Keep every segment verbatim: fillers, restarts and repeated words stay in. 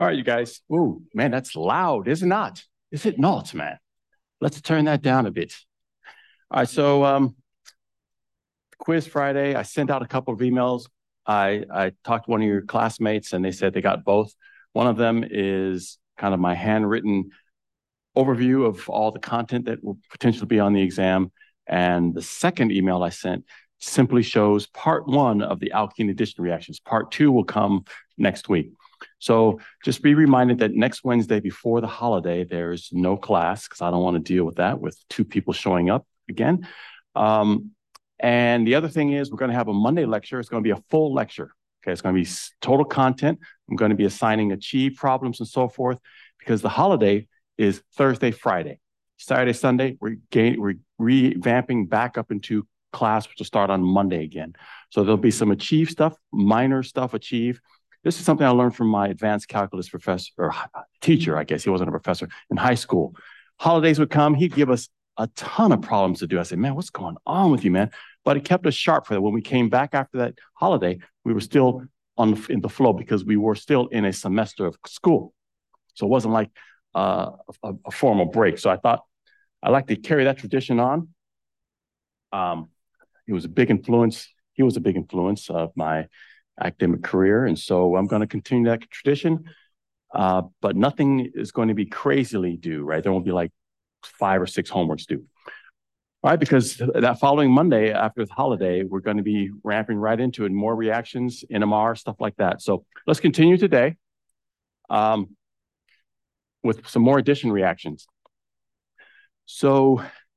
All right, you guys. Ooh, man, that's loud, is it not? Is it not, man? Let's turn that down a bit. All right, so um, Quiz Friday, I sent out a couple of emails. I, I talked to one of your classmates, and they said they got both. One of them is kind of my handwritten overview of all the content that will potentially be on the exam. And the second email I sent simply shows part one of the alkene addition reactions. Part two will come next week. So just be reminded that next Wednesday before the holiday, there's no class because I don't want to deal with that with two people showing up again. Um, and the other thing is we're going to have a Monday lecture. It's going to be a full lecture. Okay, it's going to be total content. I'm going to be assigning achieve problems and so forth because the holiday is Thursday, Friday. Saturday, Sunday, we're, gain, we're revamping back up into class, which will start on Monday again. So there'll be some achieve stuff, minor stuff, achieve. This is something I learned from my advanced calculus professor, or teacher, I guess. He wasn't a professor in high school. Holidays would come. He'd give us a ton of problems to do. I said, man, what's going on with you, man? But it kept us sharp for that. When we came back after that holiday, we were still on in the flow because we were still in a semester of school. So it wasn't like uh, a, a formal break. So I thought I'd like to carry that tradition on. Um, he was a big influence. He was a big influence of my academic career. And so I'm going to continue that tradition. Uh, but nothing is going to be crazily due, right? There won't be like five or six homeworks due. All right, because that following Monday after the holiday, we're going to be ramping right into it, more reactions, N M R, stuff like that. So let's continue today um, with some more addition reactions. So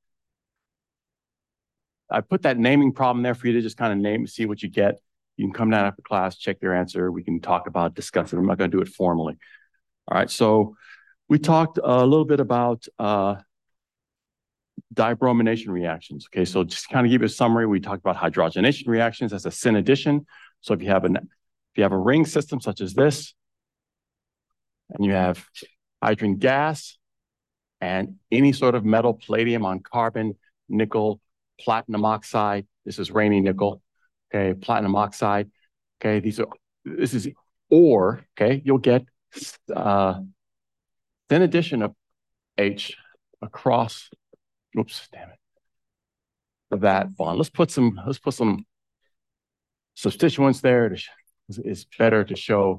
I put that naming problem there for you to just kind of name, see what you get. You can come down after class, check your answer. We can talk about, discuss it. I'm not going to do it formally. All right, so we talked a little bit about uh, dibromination reactions. Okay, so just kind of give you a summary. We talked about hydrogenation reactions as a syn addition. So if you have an if you have a ring system such as this, and you have hydrogen gas and any sort of metal, palladium on carbon, nickel, platinum oxide. This is Raney nickel. Okay, platinum oxide. Okay, these are this is or okay, you'll get uh, syn addition of H across. Oops, damn it. That bond. Let's put some. Let's put some substituents there. To, it's better to show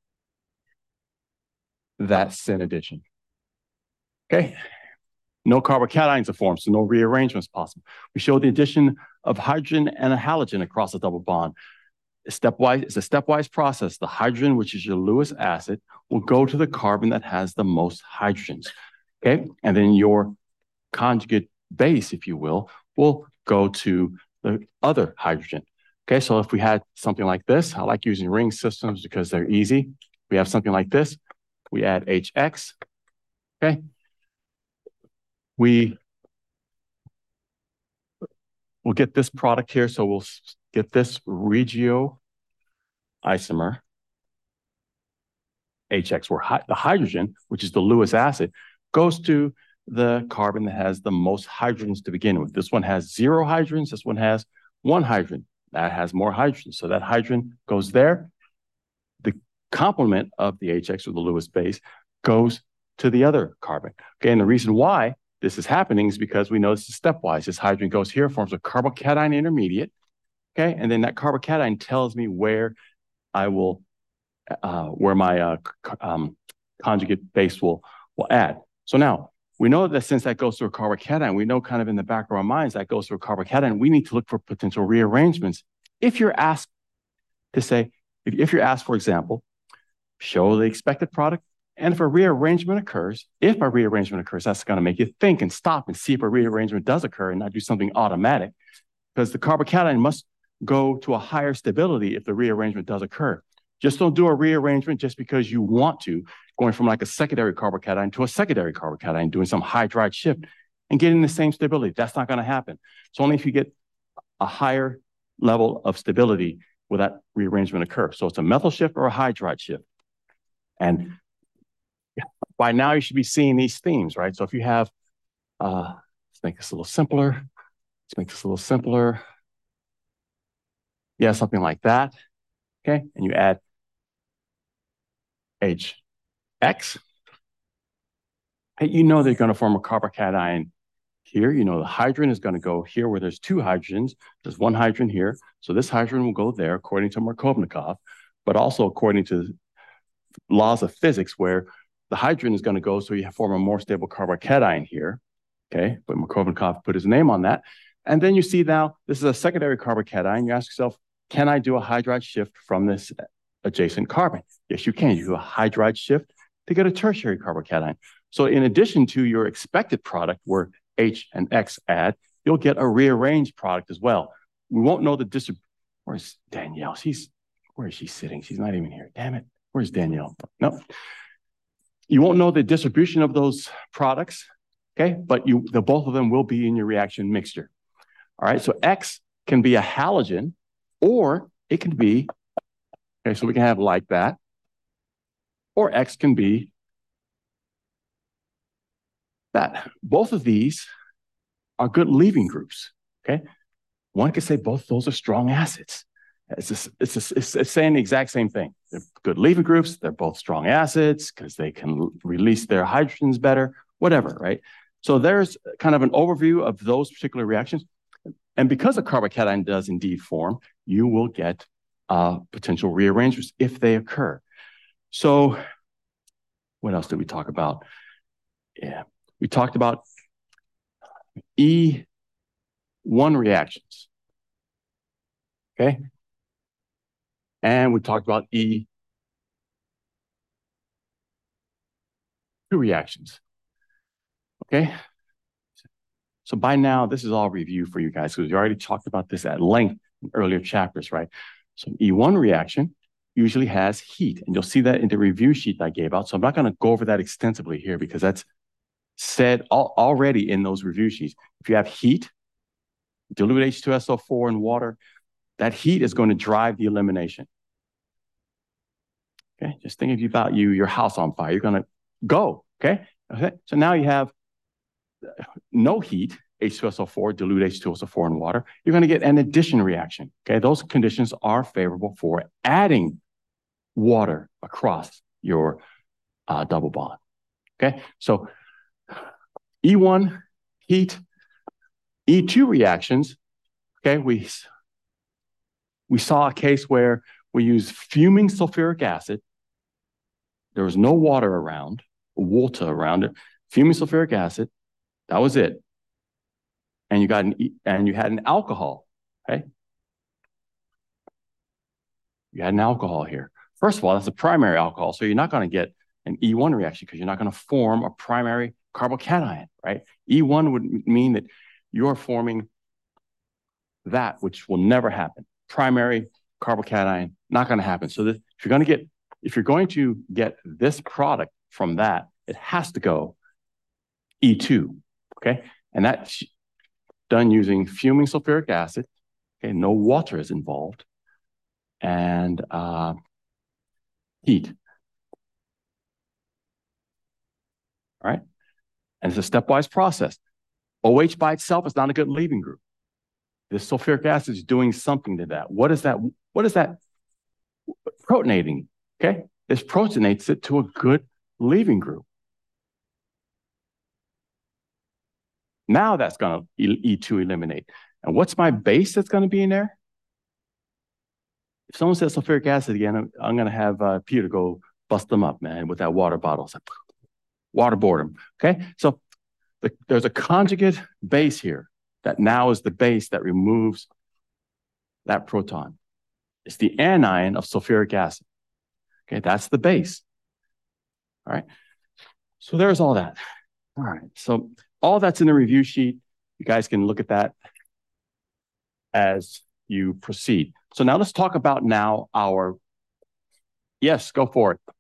that syn addition. Okay. No carbocations are formed, so no rearrangements possible. We show the addition of hydrogen and a halogen across a double bond. Stepwise, it's a stepwise process. The hydrogen, which is your Lewis acid, will go to the carbon that has the most hydrogens. Okay, and then your conjugate base, if you will, will go to the other hydrogen. Okay, so if we had something like this, I like using ring systems because they're easy. We have something like this. We add H X. Okay. We will get this product here. So we'll get this regio isomer, H X, where hi the hydrogen, which is the Lewis acid, goes to the carbon that has the most hydrogens to begin with. This one has zero hydrogens. This one has one hydrogen. That has more hydrogen. So that hydrogen goes there. The complement of the H X or the Lewis base goes to the other carbon. Okay, and the reason why this is happening is because we know this is stepwise. This hydrogen goes here, forms a carbocation intermediate. Okay, and then that carbocation tells me where I will, uh, where my uh, um, conjugate base will, will add. So now, we know that since that goes through a carbocation, we know kind of in the back of our minds that goes through a carbocation, we need to look for potential rearrangements. If you're asked to say, if, if you're asked, for example, show the expected product, and if a rearrangement occurs, if a rearrangement occurs, that's going to make you think and stop and see if a rearrangement does occur and not do something automatic, because the carbocation must go to a higher stability if the rearrangement does occur. Just don't do a rearrangement just because you want to, going from like a secondary carbocation to a secondary carbocation, doing some hydride shift and getting the same stability. That's not going to happen. It's only if you get a higher level of stability will that rearrangement occur. So it's a methyl shift or a hydride shift. And by now you should be seeing these themes, right? So if you have, uh, let's make this a little simpler. Let's make this a little simpler. Yeah, something like that. Okay, and you add H X, hey, you know they're going to form a carbocation here. You know the hydrogen is going to go here where there's two hydrogens. There's one hydrogen here. So this hydrogen will go there according to Markovnikov, but also according to laws of physics where the hydrogen is going to go so you form a more stable carbocation here. Okay, but Markovnikov put his name on that. And then you see now this is a secondary carbocation. You ask yourself, can I do a hydride shift from this adjacent carbon? Yes, you can. You do a hydride shift to get a tertiary carbocation. So in addition to your expected product where H and X add, you'll get a rearranged product as well. We won't know the distribution. Where's Danielle? She's, where is she sitting? She's not even here. Damn it. Where's Danielle? No. You won't know the distribution of those products, okay? But you, the both of them will be in your reaction mixture. All right, so X can be a halogen, or it can be, okay, so we can have like that, or X can be that. Both of these are good leaving groups, okay? One could say both those are strong acids. It's, just, it's, just, it's, it's saying the exact same thing. They're good leaving groups. They're both strong acids because they can release their hydrogens better, whatever, right? So there's kind of an overview of those particular reactions. And because a carbocation does indeed form, you will get uh, potential rearrangements if they occur. So what else did we talk about? Yeah, we talked about E one reactions, okay? And we talked about E two reactions, okay? So by now, this is all review for you guys because we already talked about this at length in earlier chapters, right? So E one reaction usually has heat, and you'll see that in the review sheet I gave out. So I'm not gonna go over that extensively here because that's said all, already in those review sheets. If you have heat, dilute H two S O four and water, that heat is going to drive the elimination. Okay, just think about you, your house on fire. You're going to go, okay? Okay, so now you have no heat, H two S O four, dilute H two S O four in water. You're going to get an addition reaction, okay? Those conditions are favorable for adding water across your uh, double bond, okay? So E one, heat, E two reactions, okay? We, we saw a case where we used fuming sulfuric acid. There was no water around, water around it, fuming sulfuric acid. That was it. And you got an, and you had an alcohol, okay? You had an alcohol here. First of all, that's a primary alcohol, so you're not going to get an E one reaction because you're not going to form a primary carbocation, right? E one would mean that you're forming that, which will never happen. Primary carbocation, not going to happen. So that if you're going to get, if you're going to get this product from that, it has to go E two, okay? And that's done using fuming sulfuric acid, okay? No water is involved, and uh, heat, all right? And it's a stepwise process. OH by itself is not a good leaving group. This sulfuric acid is doing something to that. What is that? What is that protonating? Okay, this protonates it to a good leaving group. Now that's going to E two eliminate. And what's my base that's going to be in there? If someone says sulfuric acid again, I'm, I'm going to have uh, Peter go bust them up, man, with that water bottle. So, waterboard them. Okay, so the, there's a conjugate base here that now is the base that removes that proton. It's the anion of sulfuric acid. Okay, that's the base. All right, so there's all that. All right, so all that's in the review sheet. You guys can look at that as you proceed. So now let's talk about now our, yes, go for it.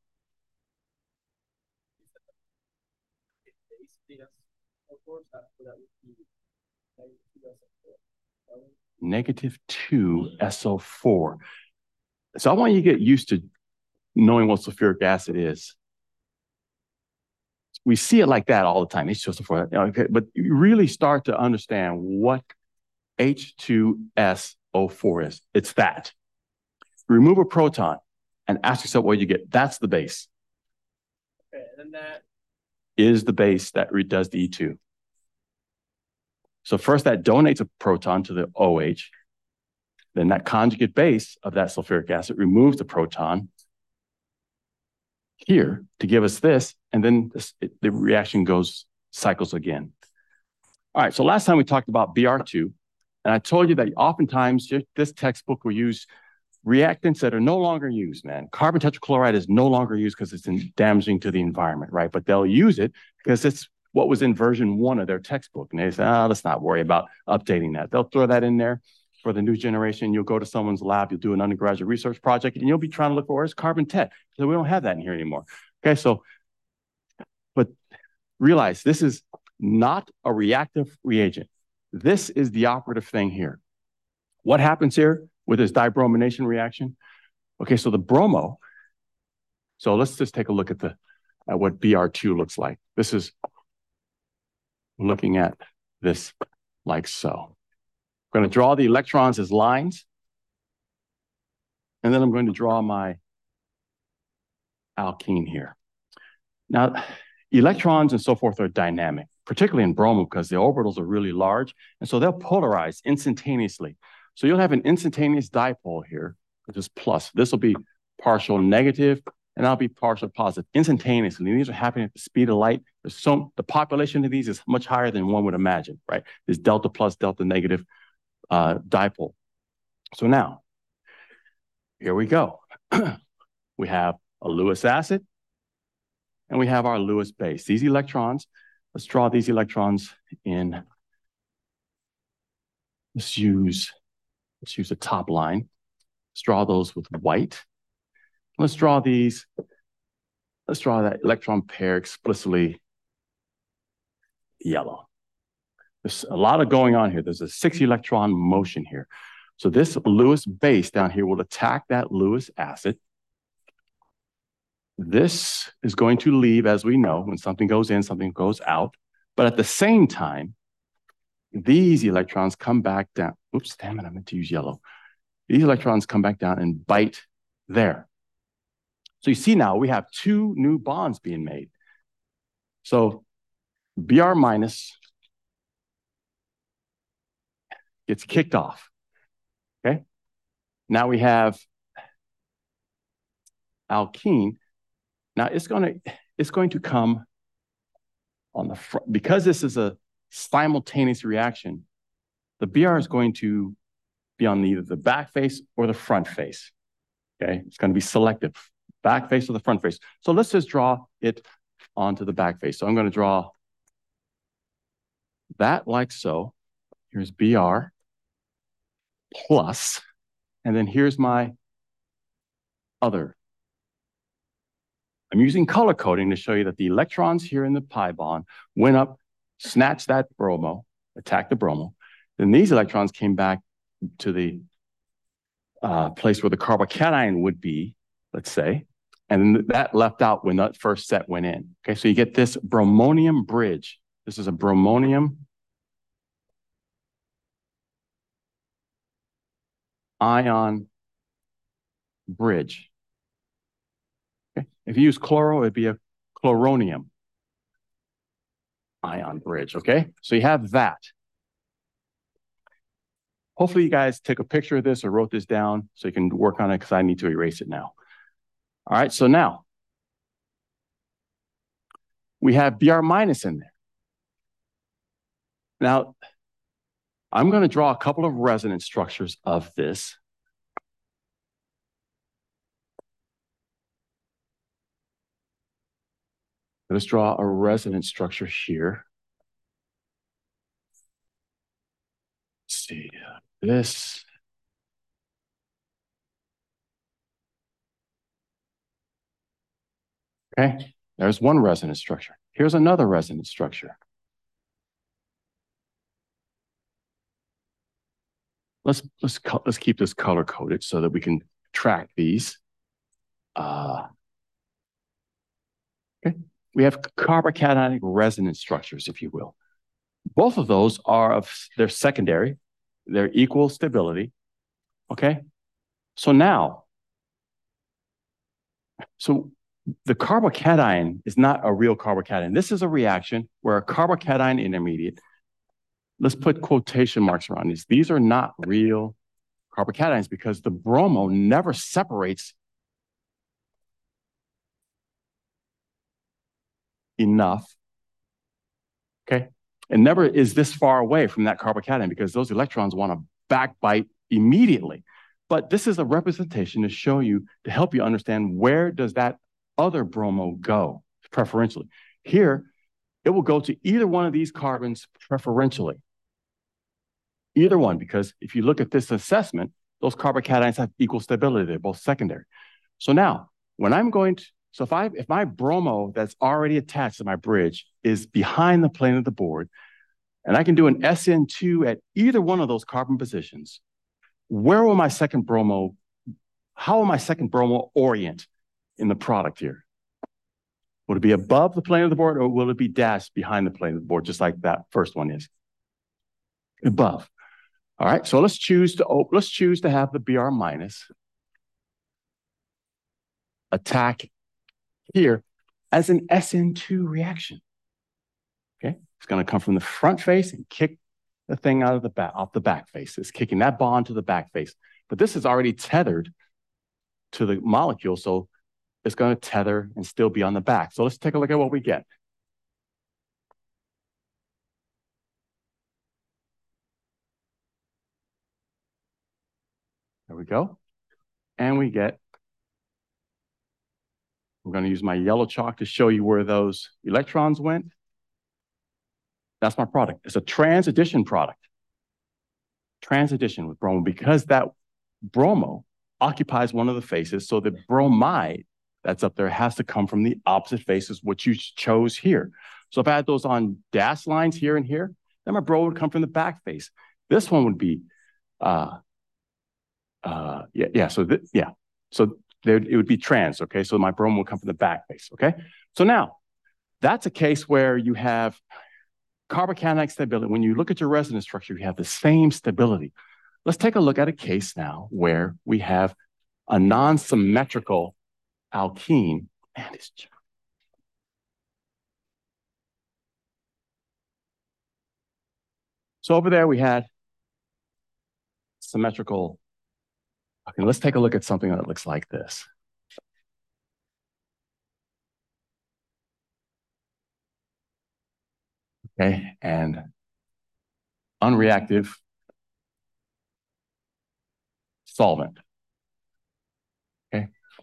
Negative two S O four. So I want you to get used to knowing what sulfuric acid is. We see it like that all the time. H two S O four, okay, but you really start to understand what H two S O four is. It's that. Remove a proton and ask yourself what you get. That's the base. Okay, and then that is the base that does the E two. So first that donates a proton to the OH. Then that conjugate base of that sulfuric acid removes the proton here to give us this, and then this, it, the reaction goes, cycles again. All right, so last time we talked about B R two, and I told you that oftentimes this textbook will use reactants that are no longer used, man. Carbon tetrachloride is no longer used because it's damaging to the environment, right? But they'll use it because it's what was in version one of their textbook. And they say, oh, let's not worry about updating that. They'll throw that in there for the new generation. You'll go to someone's lab, you'll do an undergraduate research project, and you'll be trying to look for where's carbon tet. So we don't have that in here anymore. Okay, so, but realize this is not a reactive reagent. This is the operative thing here. What happens here with this dibromination reaction? Okay, so the bromo, so let's just take a look at the at what B R two looks like. This is looking at this like so. I'm going to draw the electrons as lines, and then I'm going to draw my alkene here. Now, electrons and so forth are dynamic, particularly in bromo because the orbitals are really large, and so they'll polarize instantaneously. So you'll have an instantaneous dipole here, which is plus. This will be partial negative, and that'll be partial positive instantaneously. These are happening at the speed of light. There's so, the population of these is much higher than one would imagine, right? This delta plus, delta negative uh, dipole. So now, here we go. We have a Lewis acid, and we have our Lewis base. These electrons, let's draw these electrons in, let's use, let's use the top line. Let's draw those with white. Let's draw these, let's draw that electron pair explicitly yellow. There's a lot of going on here. There's a six electron motion here. So this Lewis base down here will attack that Lewis acid. This is going to leave, as we know, when something goes in, something goes out. But at the same time, these electrons come back down. Oops, damn it, I meant to use yellow. These electrons come back down and bite there. So you see now we have two new bonds being made. So B R minus gets kicked off, okay? Now we have alkene. Now it's gonna, it's going to come on the front, because this is a simultaneous reaction, the B R is going to be on either the back face or the front face, okay? It's gonna be selective, back face or the front face. So let's just draw it onto the back face. So I'm gonna draw that like so. Here's B R plus, and then here's my other. I'm using color coding to show you that the electrons here in the pi bond went up, snatched that bromo, attacked the bromo. Then these electrons came back to the uh, place where the carbocation would be, let's say, and that left out when that first set went in. Okay, so you get this bromonium bridge. This is a bromonium ion bridge. Okay. If you use chloro, it'd be a chloronium ion bridge, okay? So you have that. Hopefully you guys took a picture of this or wrote this down so you can work on it because I need to erase it now. All right, so now we have B R minus in there. Now, I'm going to draw a couple of resonance structures of this. Let's draw a resonance structure here. Let's see, this. Okay, there's one resonance structure. Here's another resonance structure. Let's, let's, let's keep this color coded so that we can track these. Uh, okay, we have carbocationic resonance structures, if you will. Both of those are of, they're secondary, they're equal stability, okay? So now, so the carbocation is not a real carbocation. This is a reaction where a carbocation intermediate, let's put quotation marks around these. These are not real carbocations because the bromo never separates enough, okay? It never is this far away from that carbocation because those electrons want to backbite immediately. But this is a representation to show you, to help you understand where does that other bromo go preferentially. Here, it will go to either one of these carbons preferentially. Either one, because if you look at this assessment, those carbocations have equal stability. They're both secondary. So now, when I'm going to, so if I if my bromo that's already attached to my bridge is behind the plane of the board, and I can do an S N two at either one of those carbon positions, where will my second bromo, how will my second bromo orient in the product here? Would it be above the plane of the board or will it be dashed behind the plane of the board, just like that first one is? Above. All right, so let's choose to, oh, let's choose to have the Br minus attack here as an S N two reaction. Okay, it's going to come from the front face and kick the thing out of the back, off the back face. It's kicking that bond to the back face. But this is already tethered to the molecule, so it's going to tether and still be on the back. So let's take a look at what we get. There we go. And we get, we're going to use my yellow chalk to show you where those electrons went. That's my product. It's a trans addition product. Trans addition with bromo, because that bromo occupies one of the faces, so the bromide that's up there has to come from the opposite faces, which you chose here. So if I had those on dash lines here and here, then my bromo would come from the back face. This one would be, uh, uh, yeah, yeah, so, th yeah. So there, it would be trans, okay? So my bromo would come from the back face, okay? So now, that's a case where you have carbocanionic stability. When you look at your resonance structure, you have the same stability. Let's take a look at a case now where we have a non-symmetrical alkene. Man, it's... So over there we had symmetrical. Okay, let's take a look at something that looks like this. Okay, and unreactive solvent. Okay,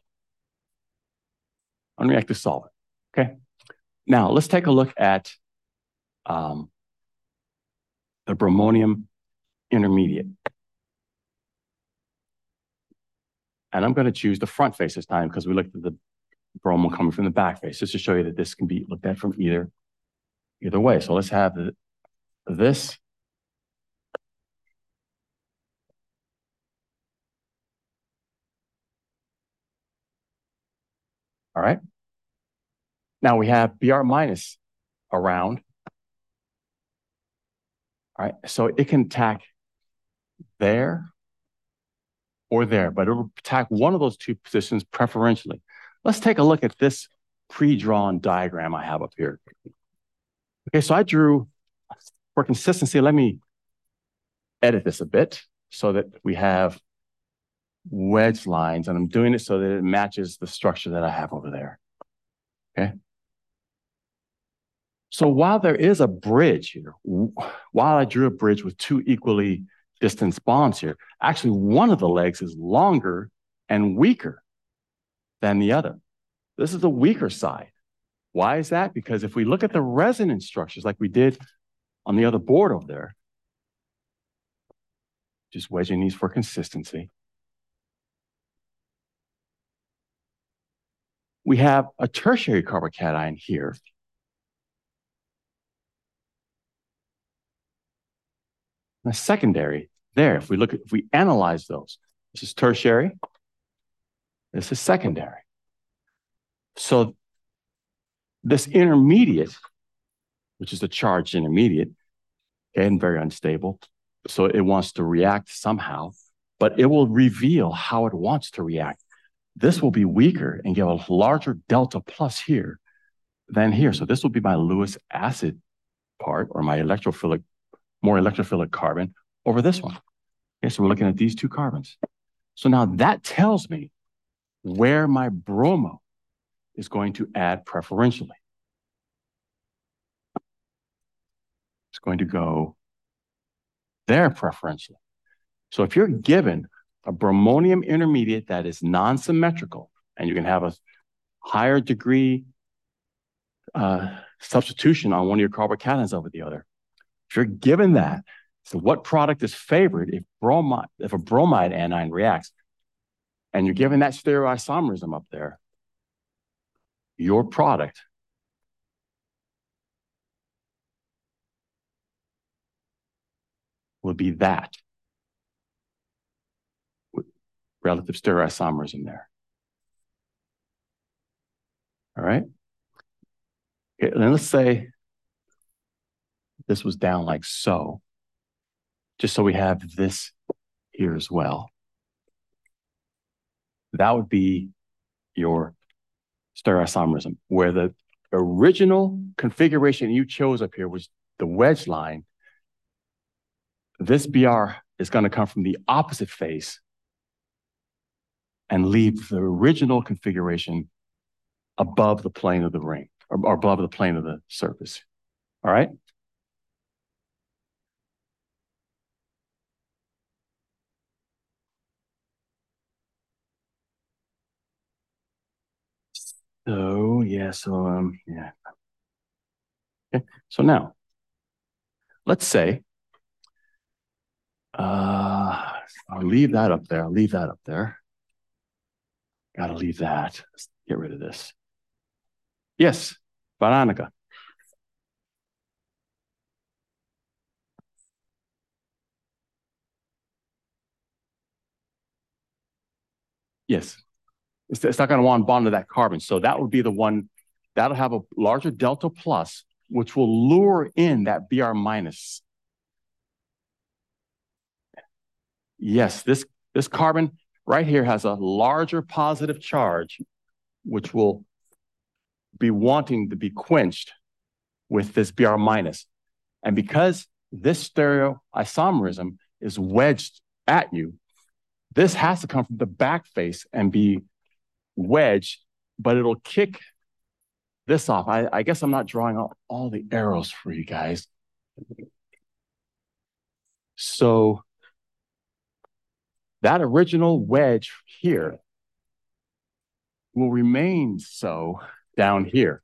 unreactive solvent. Okay, now let's take a look at um, the bromonium intermediate. And I'm going to choose the front face this time because we looked at the bromo coming from the back face, just to show you that this can be looked at from either, either way. So let's have the, this. All right. Now we have Br minus around. All right. So it can attack there or there, but it will attack one of those two positions preferentially. Let's take a look at this pre-drawn diagram I have up here. Okay, so I drew, for consistency, let me edit this a bit so that we have wedge lines, and I'm doing it so that it matches the structure that I have over there, okay? So while there is a bridge here, while I drew a bridge with two equally distance bonds here, actually one of the legs is longer and weaker than the other. This is the weaker side. Why is that? Because if we look at the resonance structures like we did on the other board over there, just wedging these for consistency, we have a tertiary carbocation here. And a secondary there. If we look at, if we analyze those, this is tertiary, this is secondary. So this intermediate, which is the charged intermediate, and very unstable, so it wants to react somehow, but it will reveal how it wants to react. this will be weaker and give a larger delta plus here than here. So this will be my Lewis acid part, or my electrophilic, more electrophilic carbon over this one. Okay, so we're looking at these two carbons. So now that tells me where my bromo is going to add preferentially. It's going to go there preferentially. So if you're given a bromonium intermediate that is non-symmetrical, and you can have a higher degree uh, substitution on one of your carbocations over the other, if you're given that, so what product is favored if bromide, if a bromide anion reacts, and you're given that stereoisomerism up there, your product will be that with relative stereoisomerism there. All right. Okay, then let's say this was down like so, just so we have this here as well. That would be your stereoisomerism, where the original configuration you chose up here was the wedge line. This B R is going to come from the opposite face and leave the original configuration above the plane of the ring, or, or above the plane of the surface. All right? So, yeah, so, um, yeah. Okay, so now, let's say, uh, I'll leave that up there. I'll leave that up there. Gotta leave that. Let's get rid of this. Yes, Veronica. Yes. It's, it's not going to want to bond to that carbon. So that would be the one that'll have a larger delta plus, which will lure in that B R minus. Yes, this, this carbon right here has a larger positive charge, which will be wanting to be quenched with this B R minus. And because this stereoisomerism is wedged at you, this has to come from the back face and be wedged, but it'll kick this off. I, I guess I'm not drawing all, all the arrows for you guys. So that original wedge here will remain so down here.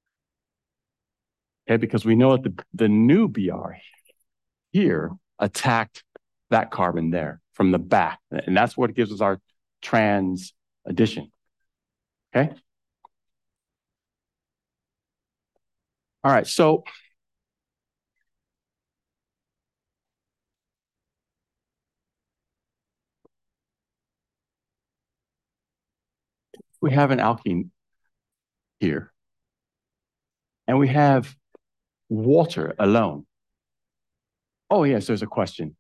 Okay, because we know that the, the new B R here attacked that carbon there from the back. And that's what gives us our trans addition. Okay? All right, so we have an alkene here, and we have water alone. Oh, yes, there's a question.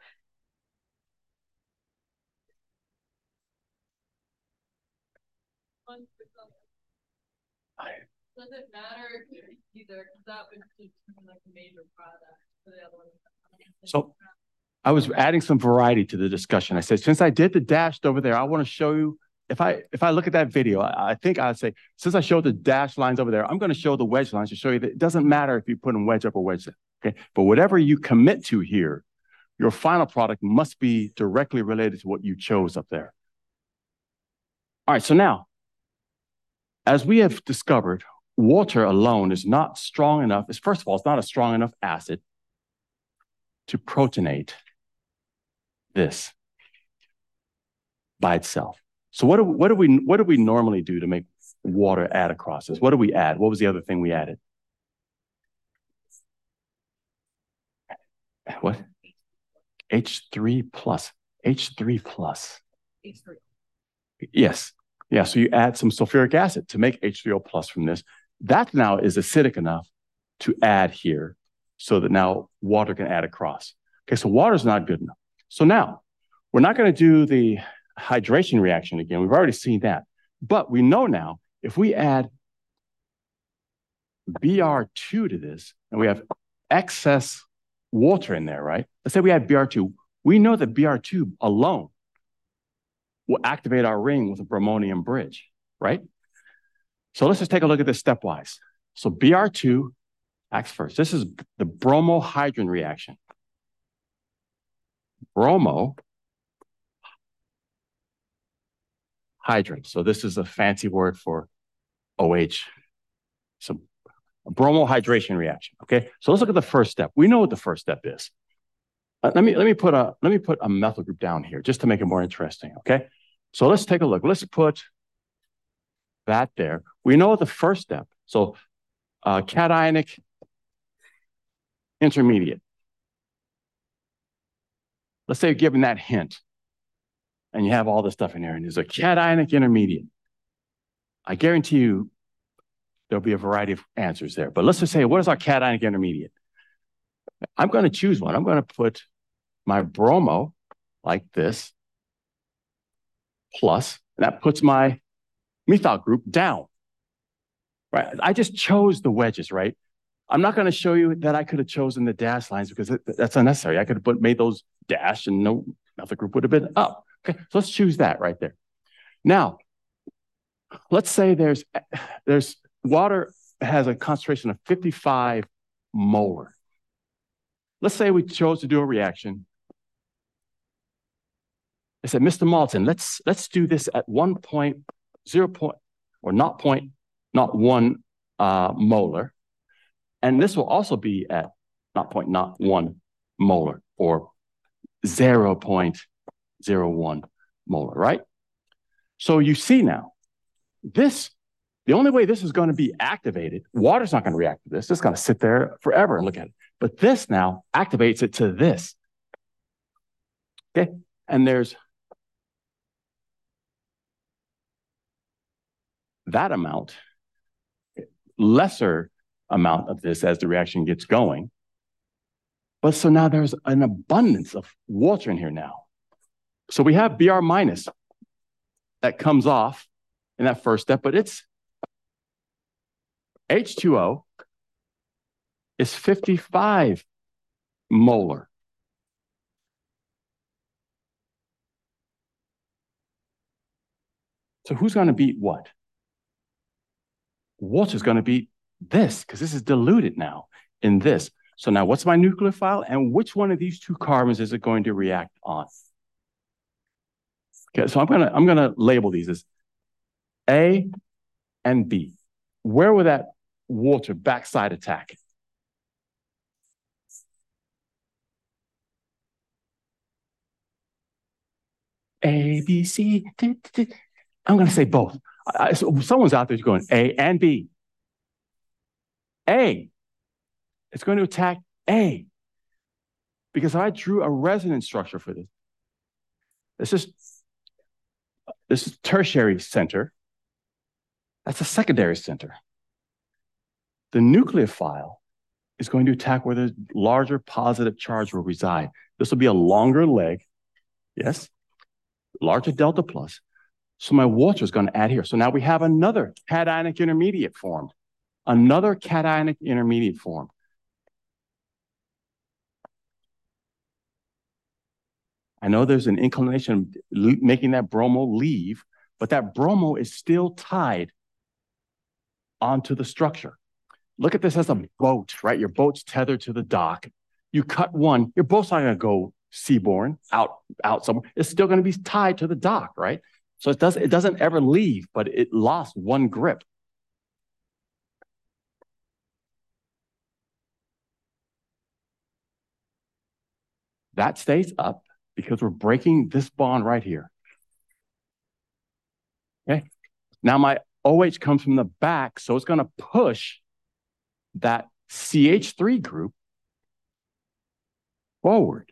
Does it matter either? That would determine like a major product for the other one. So I was adding some variety to the discussion. I said, since I did the dashed over there, I want to show you, if I if I look at that video, I, I think I'd say, since I showed the dashed lines over there, I'm going to show the wedge lines to show you that it doesn't matter if you put them wedge up or wedge down. Okay, but whatever you commit to here, your final product must be directly related to what you chose up there. All right, so now, as we have discovered, water alone is not strong enough. It's, first of all, it's not a strong enough acid to protonate this by itself. So what do, what do we what do we normally do to make water add across this? What do we add? What was the other thing we added? What? H three plus. H three plus. H three. Yes. Yeah, so you add some sulfuric acid to make H three O plus from this. That now is acidic enough to add here so that now water can add across. Okay, so water is not good enough. So now we're not going to do the hydration reaction again. We've already seen that. But we know now, if we add B R two to this, and we have excess water in there, right? Let's say we add B R two. We know that B R two alone will activate our ring with a bromonium bridge, right? So let's just take a look at this stepwise. So B R two acts first. This is the bromohydrin reaction. Bromo hydrin. So this is a fancy word for O H. So a bromohydration reaction. Okay. So let's look at the first step. We know what the first step is. Uh, let me let me put a let me put a methyl group down here just to make it more interesting. Okay. So let's take a look. Let's put that there. We know the first step. So uh, cationic intermediate. Let's say you're given that hint and you have all this stuff in there and there's a cationic intermediate. I guarantee you there'll be a variety of answers there. But let's just say, what is our cationic intermediate? I'm going to choose one. I'm going to put my bromo like this plus, and that puts my methyl group down. Right? I just chose the wedges, right? I'm not going to show you that I could have chosen the dash lines because it, that's unnecessary. I could have put, made those dash and no methyl group would have been up. Okay, so let's choose that right there. Now, let's say there's, there's water has a concentration of fifty-five molar. Let's say we chose to do a reaction. I said, Mister Malton, let's, let's do this at one point zero point, or not point, not one uh, molar. And this will also be at not point, not one molar or zero point zero one molar, right? So you see now, this, the only way this is going to be activated, water's not going to react to this. It's going to sit there forever and look at it. But this now activates it to this. Okay, and there's that amount, lesser amount of this as the reaction gets going. But so now there's an abundance of water in here now. So we have Br minus that comes off in that first step, but it's H two O is fifty-five molar. So who's going to beat what? Water's going to beat this because this is diluted now in this. So now what's my nucleophile and which one of these two carbons is it going to react on? Okay, so I'm going to I'm going to label these as A and B. Where will that water backside attack? A, B, C. D, D. I'm going to say both. I, so someone's out there going A and B. A. It's going to attack A. Because I drew a resonance structure for this. This is, this is tertiary center. That's a secondary center. The nucleophile is going to attack where the larger positive charge will reside. This will be a longer leg. Yes. Larger delta plus. So my water is going to add here. So now we have another cationic intermediate formed. Another cationic intermediate formed. I know there's an inclination making that bromo leave, but that bromo is still tied onto the structure. Look at this as a boat, right? Your boat's tethered to the dock. You cut one, your boat's not going to go seaborne out, out somewhere. It's still going to be tied to the dock, right? So it doesn't, it doesn't ever leave, but it lost one grip. That stays up because we're breaking this bond right here. Okay. Now my O H comes from the back, so it's going to push that C H three group forward.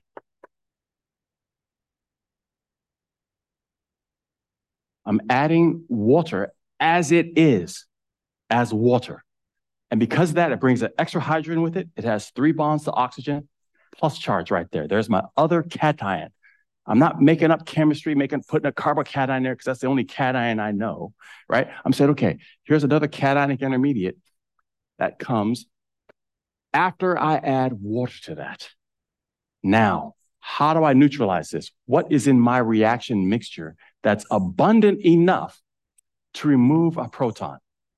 I'm adding water as it is, as water. And because of that, it brings an extra hydrogen with it. It has three bonds to oxygen plus charge right there. There's my other cation. I'm not making up chemistry, making putting a carbocation there because that's the only cation I know, right? I'm saying, okay, here's another cationic intermediate that comes after I add water to that. Now, how do I neutralize this? What is in my reaction mixture that's abundant enough to remove a proton?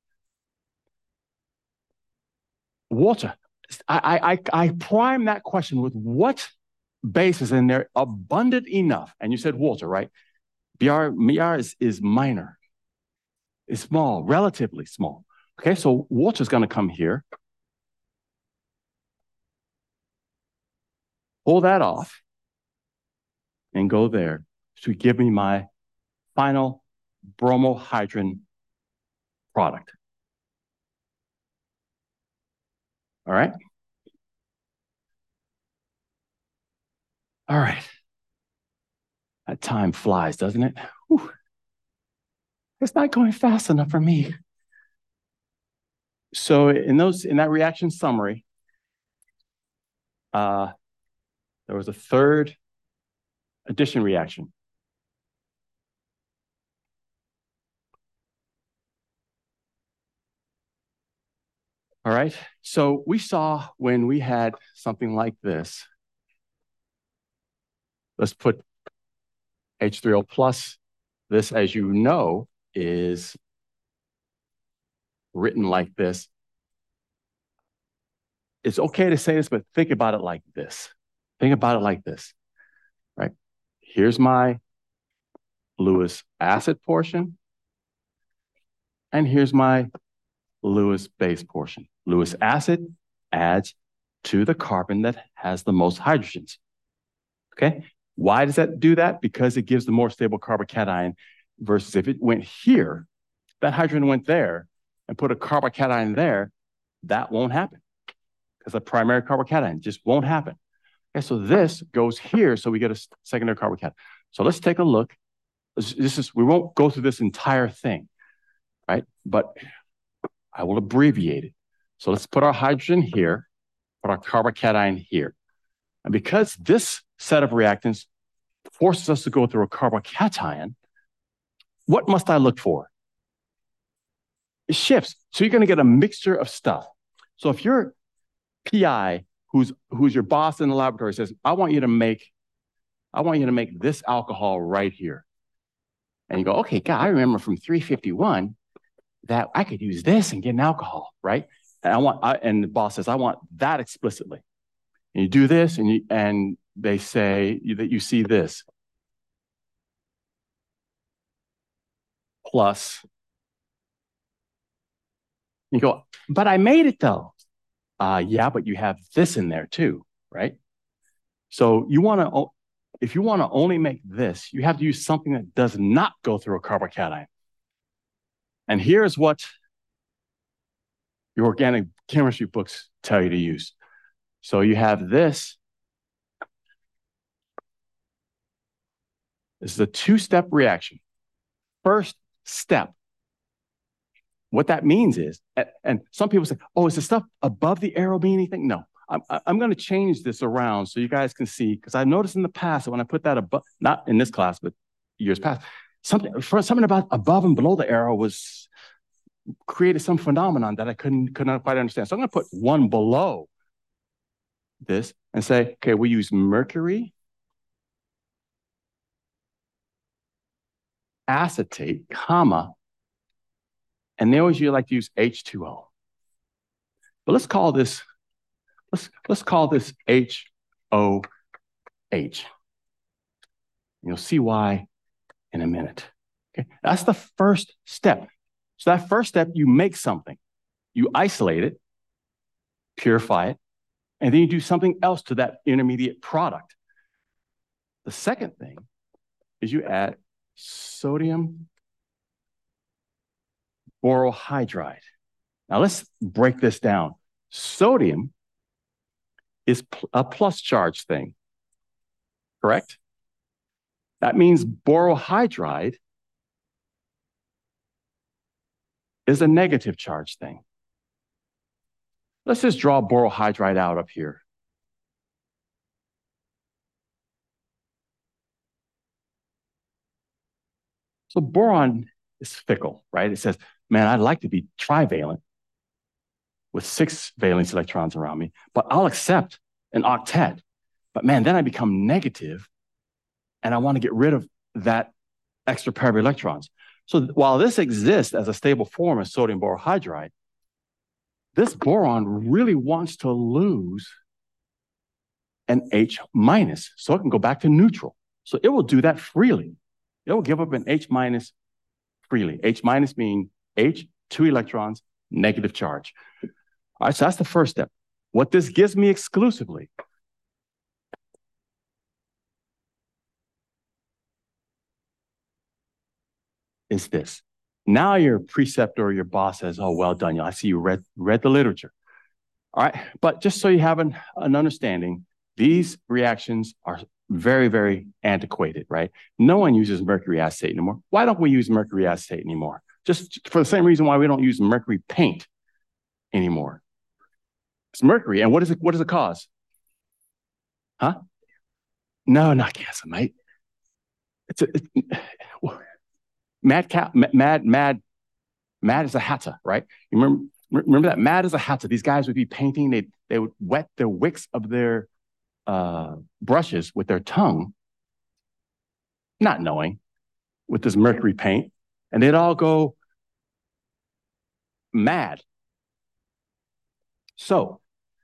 Water. I, I, I prime that question with what base is in there abundant enough? And you said water, right? B R, B R is, is minor. It's small, relatively small. Okay, so water is going to come here. Pull that off and go there to give me my final bromohydrin product. All right? All right. That time flies, doesn't it? Whew. It's not going fast enough for me. So in those, in that reaction summary, uh, there was a third addition reaction. All right. So we saw when we had something like this, let's put H three O plus. This, as you know, is written like this. It's okay to say this, but think about it like this. Think about it like this, right? Here's my Lewis acid portion, and here's my Lewis base portion. Lewis acid adds to the carbon that has the most hydrogens. Okay? Why does that do that? Because it gives the more stable carbocation versus if it went here, that hydrogen went there and put a carbocation there, that won't happen because a primary carbocation just won't happen. Okay, so this goes here, so we get a secondary carbocation. So let's take a look. This is, we won't go through this entire thing, right? But I will abbreviate it. So let's put our hydrogen here, put our carbocation here. And because this set of reactants forces us to go through a carbocation, what must I look for? It shifts. So you're going to get a mixture of stuff. So if your P I, who's, who's your boss in the laboratory, says, I want you to make, I want you to make this alcohol right here. And you go, okay, God, I remember from three fifty-one that I could use this and get an alcohol, right? And I want, I, and the boss says, I want that explicitly. And you do this, and you, and they say that you see this plus. You go, but I made it though. Uh, yeah, but you have this in there too, right? So you want to, if you want to only make this, you have to use something that does not go through a carbocation. And here's what your organic chemistry books tell you to use. So you have this. This is a two-step reaction. First step. What that means is, and some people say, oh, is the stuff above the arrow mean anything? No, I'm, I'm going to change this around so you guys can see, because I noticed in the past that when I put that above, not in this class, but years past, something, for something about above and below the arrow was created some phenomenon that I couldn't, could not quite understand. So I'm going to put one below this and say, okay, we use mercury acetate, comma, and they always like to use H two O. But let's call this, let's, let's call this H O H. You'll see why in a minute. Okay, that's the first step. So that first step, you make something. You isolate it, purify it, and then you do something else to that intermediate product. The second thing is you add sodium borohydride. Now let's break this down. Sodium is a plus charge thing, correct? That means borohydride is a negative charge thing. Let's just draw borohydride out up here. So boron is fickle, right? It says, man, I'd like to be trivalent with six valence electrons around me, but I'll accept an octet. But man, then I become negative and I want to get rid of that extra pair of electrons. So while this exists as a stable form of sodium borohydride, this boron really wants to lose an H minus so it can go back to neutral. So it will do that freely. It will give up an H minus freely. H minus meaning H, two electrons, negative charge. All right, so that's the first step. What this gives me exclusively is this. Now your preceptor or your boss says, oh, well done. I see you read, read the literature. All right, but just so you have an, an understanding, these reactions are very, very antiquated, right? No one uses mercury acetate anymore. Why don't we use mercury acetate anymore? Just for the same reason why we don't use mercury paint anymore. It's mercury, and what is it? What does it cause? Huh? No, not cancer, mate. It's a it's, mad cat, mad, mad, mad as a hatter, right? You remember, remember that mad as a hatter. These guys would be painting. They they would wet the wicks of their uh, brushes with their tongue, not knowing, with this mercury paint, and they'd all go mad. So,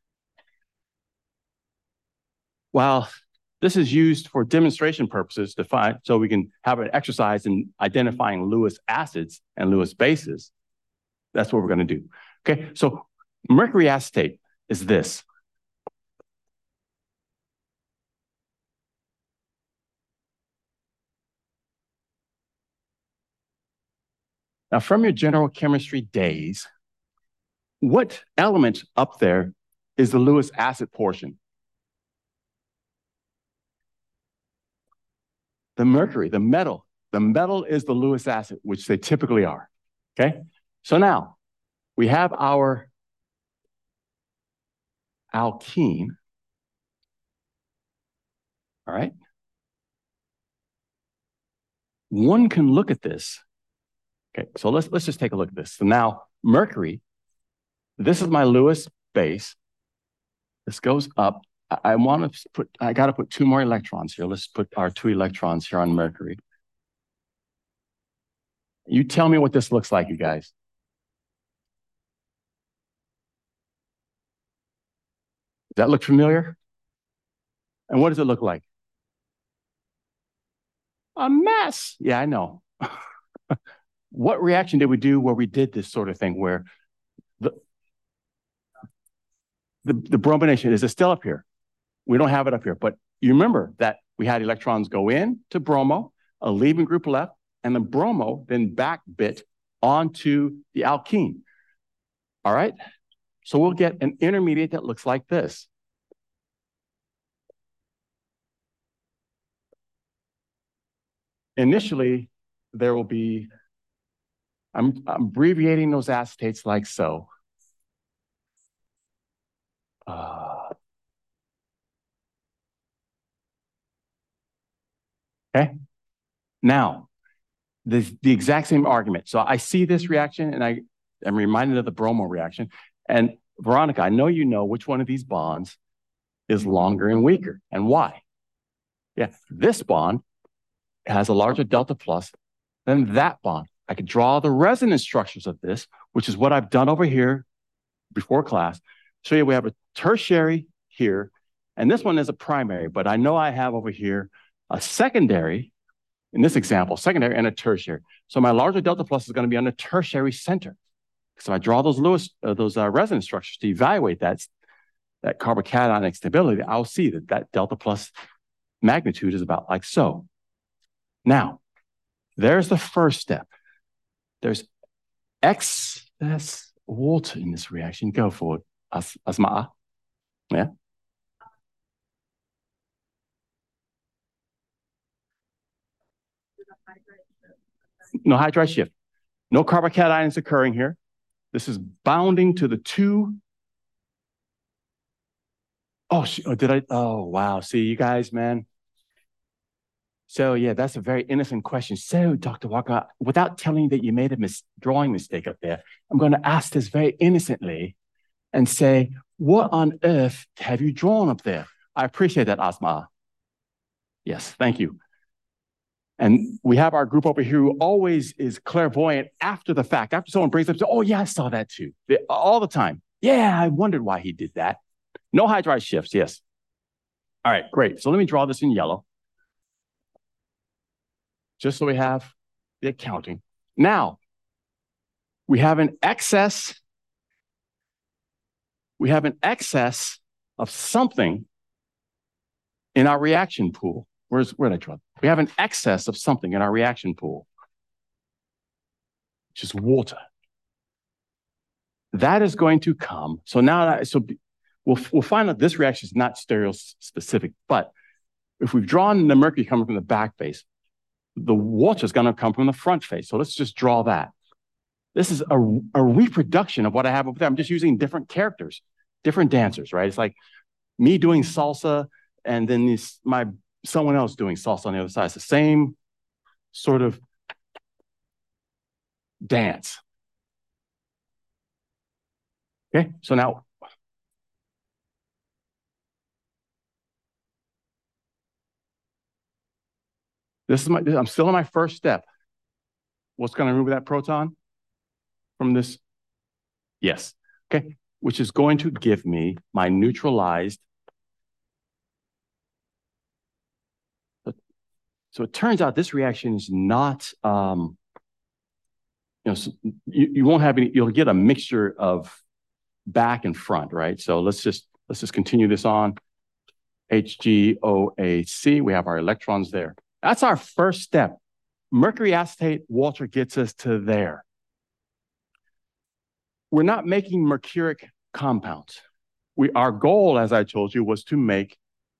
while this is used for demonstration purposes to find, so we can have an exercise in identifying Lewis acids and Lewis bases, that's what we're going to do. Okay, so mercury acetate is this. Now, from your general chemistry days, what element up there is the Lewis acid portion? The mercury, the metal. The metal is the Lewis acid, which they typically are. Okay? So now we have our alkene. All right? One can look at this. Okay, so let's let's just take a look at this. So now mercury, this is my Lewis base. This goes up. I, I want to put, I got to put two more electrons here. Let's put our two electrons here on mercury. You tell me what this looks like, you guys. Does that look familiar? And what does it look like? A mess. Yeah, I know. What reaction did we do where we did this sort of thing where the, the, the bromination, is it still up here? We don't have it up here, but you remember that we had electrons go in to bromo, a leaving group left, and the bromo then back bit onto the alkene. All right? So we'll get an intermediate that looks like this. Initially, there will be, I'm, I'm abbreviating those acetates like so. Uh, okay. Now, this, the exact same argument. So I see this reaction and I am reminded of the bromo reaction. And Veronica, I know you know which one of these bonds is longer and weaker and why. Yeah, this bond has a larger delta plus than that bond. I could draw the resonance structures of this, which is what I've done over here before class. So yeah, we have a tertiary here, and this one is a primary, but I know I have over here a secondary, in this example, secondary and a tertiary. So my larger delta plus is going to be on the tertiary center. So I draw those Lewis, uh, those uh, resonance structures to evaluate that, that carbocationic stability. I'll see that that delta plus magnitude is about like so. Now, there's the first step. There's excess water in this reaction. Go for it, As Asma. Yeah. No hydride shift. No carbocations occurring here. This is bounding to the two. Oh, oh, did I? Oh, wow. See, you guys, man. So yeah, that's a very innocent question. So Doctor Walker, without telling you that you made a mis drawing mistake up there, I'm going to ask this very innocently and say, what on earth have you drawn up there? I appreciate that, Asma. Yes, thank you. And we have our group over here who always is clairvoyant after the fact. After someone brings up, oh yeah, I saw that too. They, all the time. Yeah, I wondered why he did that. No hydride shifts, yes. All right, great. So let me draw this in yellow. Just so we have the accounting. Now, we have an excess, we have an excess of something in our reaction pool. Where's, where did I draw? We have an excess of something in our reaction pool, which is water. That is going to come. So now, so we'll, we'll find that this reaction is not stereo specific, but if we've drawn the mercury coming from the back face, the water is going to come from the front face. So let's just draw that. This is a, a reproduction of what I have over there. I'm just using different characters, different dancers, right? It's like me doing salsa and then this, my someone else doing salsa on the other side. It's the same sort of dance. Okay, so now this is my, I'm still in my first step. What's going to remove that proton from this? Yes, okay, which is going to give me my neutralized. So it turns out this reaction is not, um, you know, so you, you won't have any, you'll get a mixture of back and front, right? So let's just, let's just continue this on. H G O A C, we have our electrons there. That's our first step. Mercury acetate water gets us to there. We're not making mercuric compounds. We, our goal, as I told you, was to make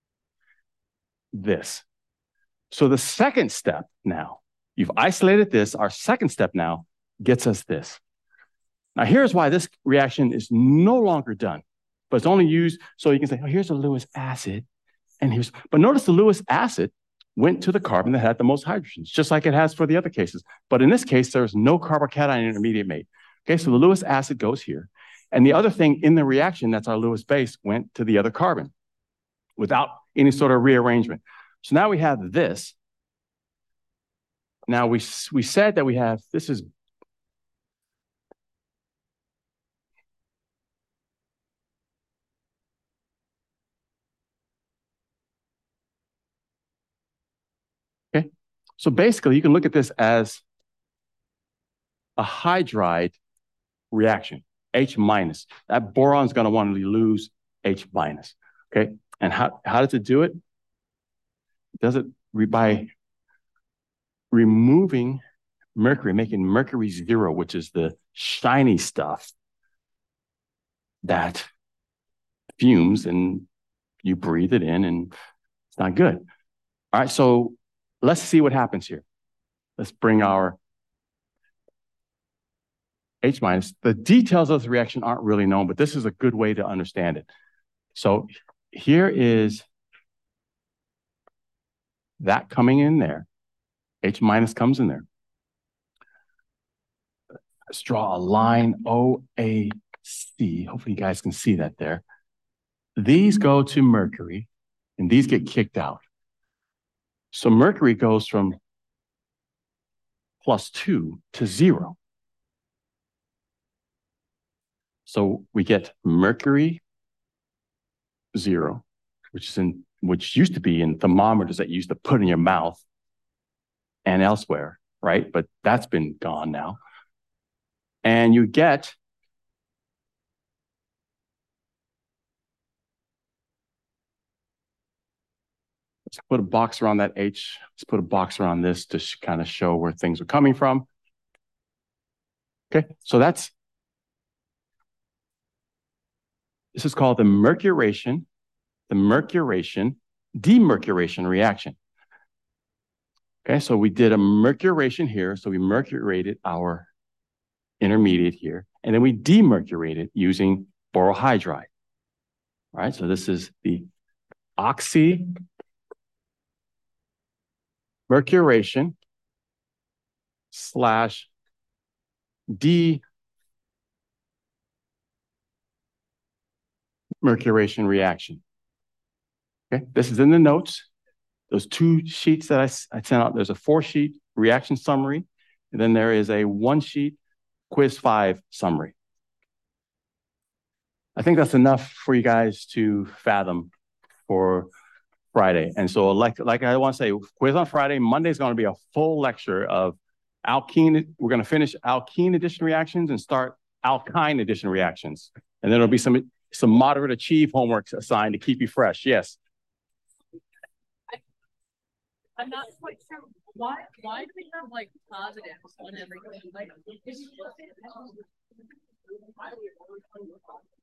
this. So the second step now, you've isolated this, our second step now gets us this. Now here's why this reaction is no longer done, but it's only used so you can say, oh, here's a Lewis acid, and here's, but notice the Lewis acid went to the carbon that had the most hydrogens, just like it has for the other cases. But in this case, there's no carbocation intermediate made. Okay, so the Lewis acid goes here. And the other thing in the reaction, that's our Lewis base, went to the other carbon without any sort of rearrangement. So now we have this. Now we, we said that we have, this is, okay. So basically you can look at this as a hydride reaction, H minus. That boron is going to want to lose H minus, okay? And how, how does it do it? It does it by removing mercury, making mercury zero, which is the shiny stuff that fumes and you breathe it in and it's not good. All right, so let's see what happens here. Let's bring our H minus. The details of the reaction aren't really known, but this is a good way to understand it. So here is that coming in there. H minus comes in there. Let's draw a line O A C. Hopefully you guys can see that there. These go to mercury, and these get kicked out. So mercury goes from plus two to zero. So we get mercury zero, which is in, which used to be in thermometers that you used to put in your mouth and elsewhere, right? But that's been gone now. And you get let's put a box around that H. Let's put a box around this to kind of show where things are coming from. Okay, so that's, this is called the mercuration, the mercuration, demercuration reaction. Okay, so we did a mercuration here. So we mercurated our intermediate here, and then we demercurated using borohydride. All right, so this is the oxy mercuration slash demercuration reaction. Okay, this is in the notes. Those two sheets that I, I sent out, there's a four sheet reaction summary, and then there is a one sheet quiz five summary. I think that's enough for you guys to fathom for Friday. And so like, like I want to say, quiz on Friday, Monday is going to be a full lecture of alkene. We're going to finish alkene addition reactions and start alkyne addition reactions. And then there'll be some, some moderate achieve homework assigned to keep you fresh. Yes. I'm not quite sure why why do we have like positives on everything? Like